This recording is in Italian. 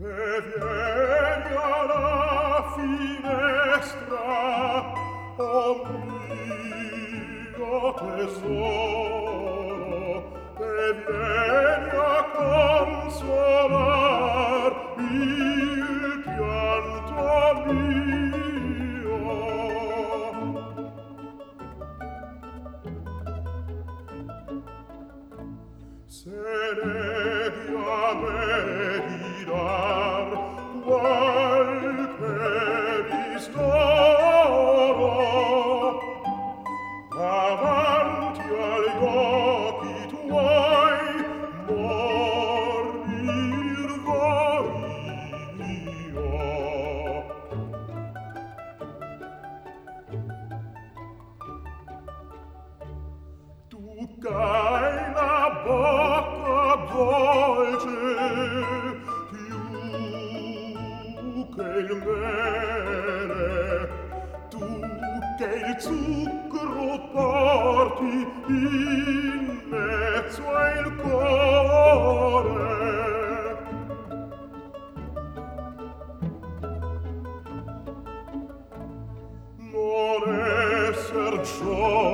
e vieni alla finestra, o mio tesoro, e vieni a consolar il pianto mio. Se devi a me dirar qualche ristoro, davanti agli occhi tuoi morir voglio. Tu c'hai la bocca dolce più che il mele, tu che il zucchero porti in mezzo al cuore. Non esser ciò